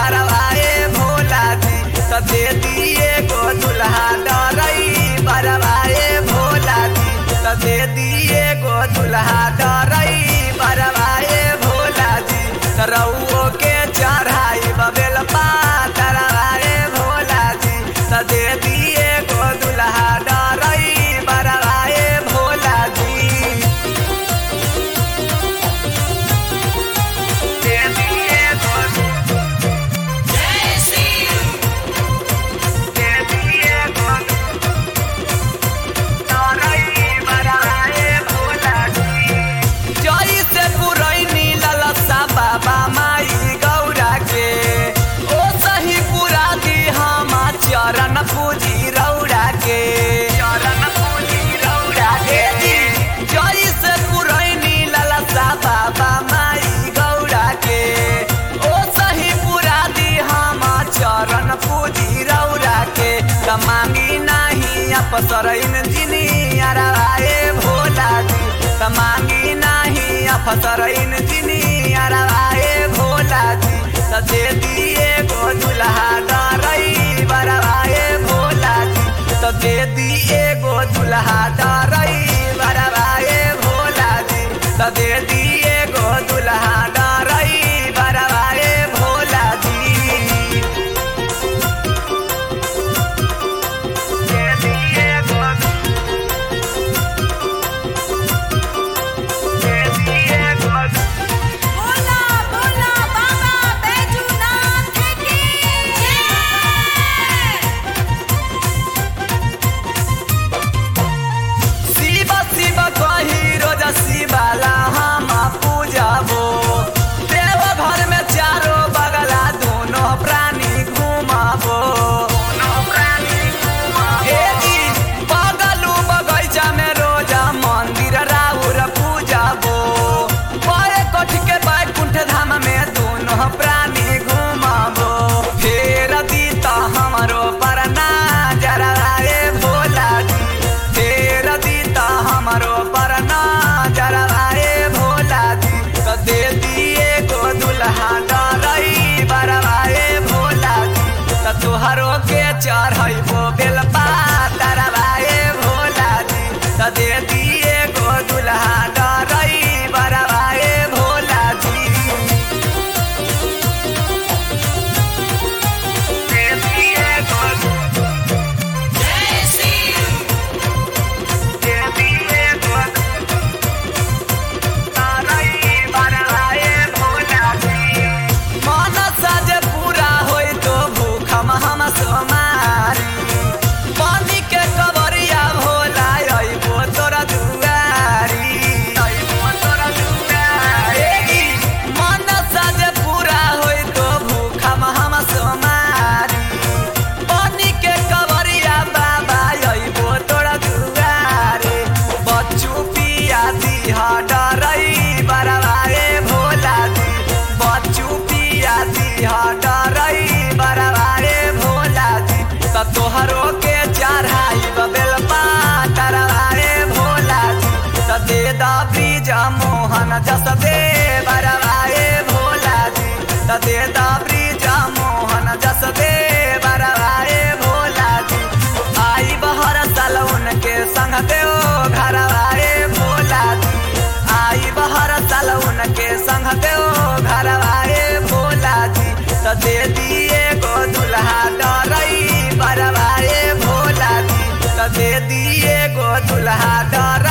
घरवाए भोला जी तो दे दिए गो दुल्हा डरई बरवाए भोला जी तो दे दिए गो दुल्हा डरई बरवाए भोला जी रउओ के चढ़ाई बबेल पातरवाए भोला जी तो दे दिए गो दुल्हा डरई बरवाए भोला जी दे दिए गो दे दिए गो डरई बरवाए भोला जी जई से पुरैनी ललसा बाबा माई गौरा के ओ सही पुरा दी हम चरण पूजी रौरा के चरण पूजी रौरा के जई से पुरैनी ललसा बाबा माई गौरा के ओ सही पुरा दी हम चरण पूजी रौरा के मांगी नहीं अपसरइन जिनी अरवाए भोला जी मांगी नहीं अपसरइन जिनी अरवाए भोला जी तो दे दिए गो दुल्हा डरई बरवाए भोला जी तो दे दिए गो दुल्हा डरई बरवाए भोला जी तो दे दिए गो दुल्हा डरई बरवाए भोला जी दे दिए गो दे दिए गो बोला बोला बाबा बैजूनाथ की जय। शिव शिव कही रोज शिवाला हम पूजबो देव घर में चारों बगला दोनों प्राणी घुमाबो बगलू बगैचा में रोजा मंदिर राउर पूजबो बड़े कोठ के बैकुंठ धाम में दोनों प्राणी घुमाबो फेर दी तो हमरो पर नजरवाए भोला जी फेर दी तो हमरो पर नजरवाए भोला जी तो दे दिए गो दुल्हा डरई बरवाए भोला जी तो तोहरो के चढ़ैबो बेल पातरवाए भोला जी तो दे दिए गो दुल्हा डरई बरवाए भोला जी दे दिए गो दे दिए गो डरई बरवाए भोला जी मन सज पूरा होई तो भूखम हम सोमारी पानी के कवरिया भोला अइबो तोरा दुआरी मन सज पूरा होई तो भूखम हम सोमारी पानी के कवरिया बाबा अइबो तोरा दुआरी बच्चू पिया दिहा डरई बरवाए भोला जी बच्चू पिया दिहा डरई बरवाए भोला जी तो तोहरो के चढ़ाई बबेल पातरवाए भोला जी तो दे दा ब्रिज मोहन जस दे बरवाए भोला जी तो दे दा ब्रिज मोहन जस दे बरवाए भोला जी आई बहर साल उनके संग देओ घरवाए भोला जी आई बहर साल उनके संग देओ घरवाए भोला जी तो दे दिए गो दुल्हा डरई बरवाए भोला जी तो दे दिए गो दुल्हा डर